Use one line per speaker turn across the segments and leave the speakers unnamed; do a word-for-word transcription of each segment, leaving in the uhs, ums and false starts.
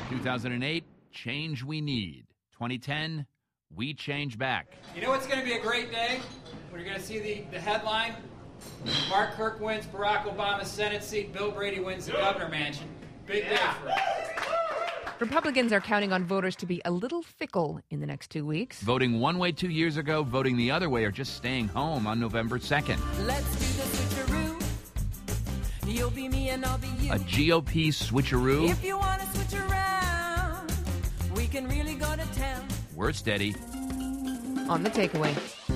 two thousand eight, change we need. twenty ten, we change back.
You know what's going to be a great day? When you're going to see the, the headline, Mark Kirk wins Barack Obama's Senate seat, Bill Brady wins the governor mansion. Big day for us.
Republicans are counting on voters to be a little fickle in the next two weeks.
Voting one way two years ago, voting the other way, or just staying home on November second.
Let's do the switcheroo. You'll be me and I'll be you.
A G O P switcheroo.
If you want to switch around, we can really go to town.
We're steady.
On the takeaway.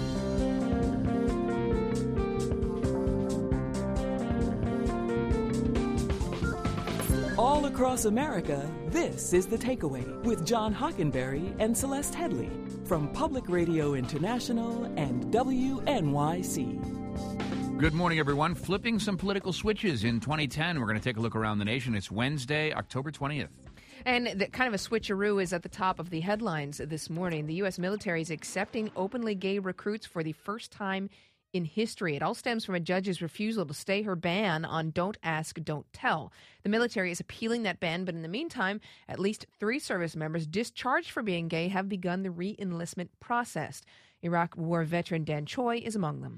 All across America, this is The Takeaway with John Hockenberry and Celeste Headley from Public Radio International and W N Y C.
Good morning, everyone. Flipping some political switches in twenty ten. We're going to take a look around the nation. It's Wednesday, October twentieth.
And the, kind of a switcheroo is at the top of the headlines this morning. The U S military is accepting openly gay recruits for the first time in history. It all stems from a judge's refusal to stay her ban on Don't Ask, Don't Tell. The military is appealing that ban, but in the meantime, at least three service members discharged for being gay have begun the re-enlistment process. Iraq War veteran Dan Choi is among them.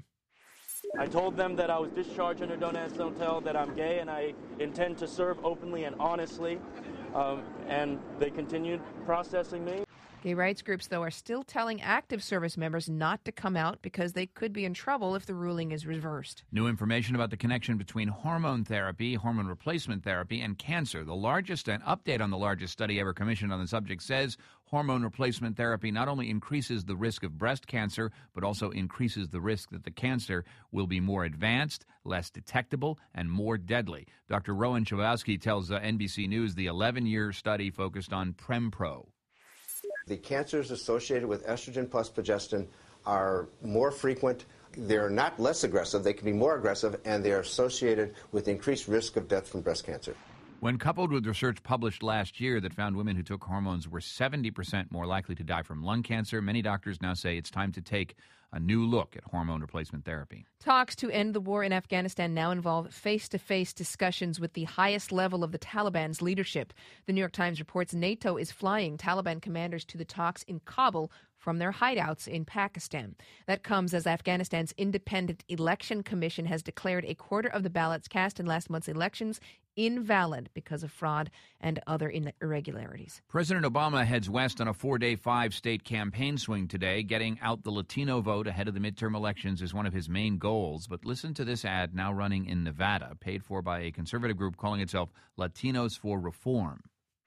I told them that I was discharged under Don't Ask, Don't Tell, that I'm gay, and I intend to serve openly and honestly, um, and they continued processing me.
Gay rights groups, though, are still telling active service members not to come out because they could be in trouble if the ruling is reversed.
New information about the connection between hormone therapy, hormone replacement therapy, and cancer. The largest, an update on the largest study ever commissioned on the subject says hormone replacement therapy not only increases the risk of breast cancer, but also increases the risk that the cancer will be more advanced, less detectable, and more deadly. Doctor Rowan Chbosky tells uh, N B C News the eleven-year study focused on Prempro.
The cancers associated with estrogen plus progestin are more frequent. They're not less aggressive. They can be more aggressive, and they are associated with increased risk of death from breast cancer.
When coupled with research published last year that found women who took hormones were seventy percent more likely to die from lung cancer, many doctors now say it's time to take a new look at hormone replacement therapy.
Talks to end the war in Afghanistan now involve face-to-face discussions with the highest level of the Taliban's leadership. The New York Times reports NATO is flying Taliban commanders to the talks in Kabul from their hideouts in Pakistan. That comes as Afghanistan's Independent Election Commission has declared a quarter of the ballots cast in last month's elections invalid because of fraud and other irregularities.
President Obama heads west on a four-day, five-state campaign swing today. Getting out the Latino vote ahead of the midterm elections is one of his main goals. But listen to this ad now running in Nevada, paid for by a conservative group calling itself Latinos for Reform.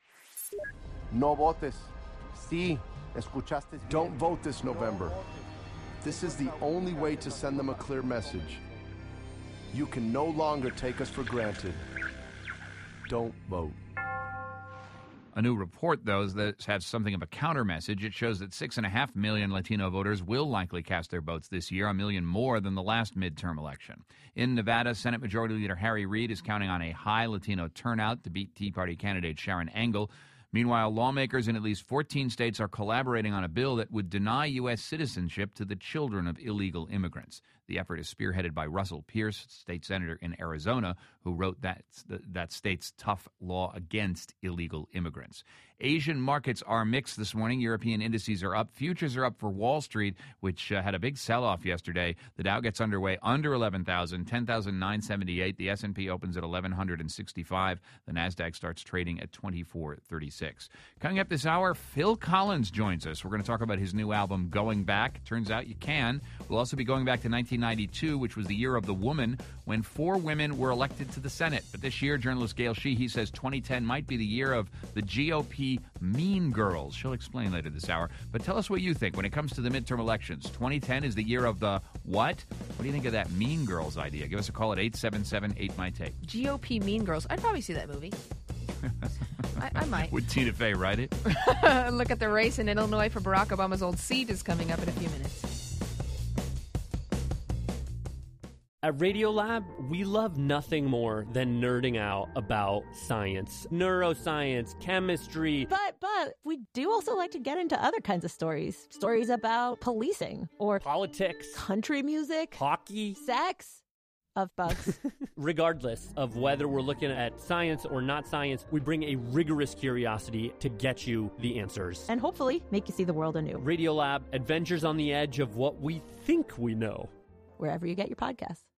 No votes. Sí, escuchaste. Don't vote this November. This is the only way to send them a clear message. You can no longer take us for granted. Don't vote.
A new report, though, that has something of a counter message. It shows that six and a half million Latino voters will likely cast their votes this year, a million more than the last midterm election. In Nevada, Senate Majority Leader Harry Reid is counting on a high Latino turnout to beat Tea Party candidate Sharon Engel. Meanwhile, lawmakers in at least fourteen states are collaborating on a bill that would deny U S citizenship to the children of illegal immigrants. The effort is spearheaded by Russell Pierce, state senator in Arizona, who wrote that, that state's tough law against illegal immigrants. Asian markets are mixed this morning. European indices are up. Futures are up for Wall Street, which uh, had a big sell-off yesterday. The Dow gets underway under eleven thousand, ten thousand nine hundred seventy-eight. The S and P opens at eleven sixty-five. The Nasdaq starts trading at twenty-four thirty-six. Coming up this hour, Phil Collins joins us. We're going to talk about his new album, Going Back. Turns out you can. We'll also be going back to nineteen ninety-two, which was the year of the woman, when four women were elected to the Senate. But this year, journalist Gail Sheehy says twenty ten might be the year of the G O P mean girls. She'll explain later this hour. But tell us what you think when it comes to the midterm elections. twenty ten is the year of the what? What do you think of that mean girls idea? Give us a call at eight seven seven, eight M Y T A K E.
G O P mean girls. I'd probably see that movie. I, I might.
Would Tina Fey write it?
Look at the race in Illinois for Barack Obama's old seat is coming up in a few minutes.
At Radiolab, we love nothing more than nerding out about science, neuroscience, chemistry.
But, but, we do also like to get into other kinds of stories. Stories about policing or
politics,
country music,
hockey,
sex. of bugs.
Regardless of whether we're looking at science or not science, we bring a rigorous curiosity to get you the answers.
And hopefully make you see the world anew.
Radiolab, adventures on the edge of what we think we know.
Wherever you get your podcasts.